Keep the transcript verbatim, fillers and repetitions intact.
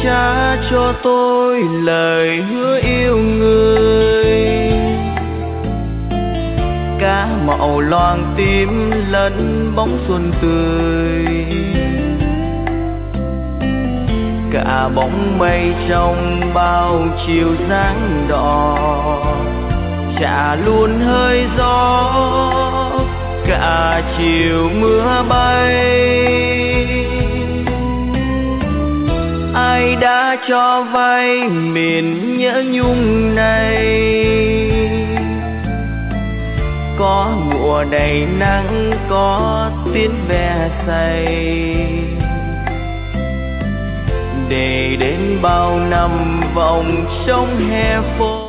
trả cho tôi lời hứa yêu người. Cá màu loang tím lẫn bóng xuân tươi, cả bóng mây trong bao chiều dáng đỏ, trả luôn hơi gió cả chiều mưa bay. Ai đã cho vay miền nhớ nhung này, có mùa đầy nắng có tiếng ve say, để đến bao năm vòng trong hè phố.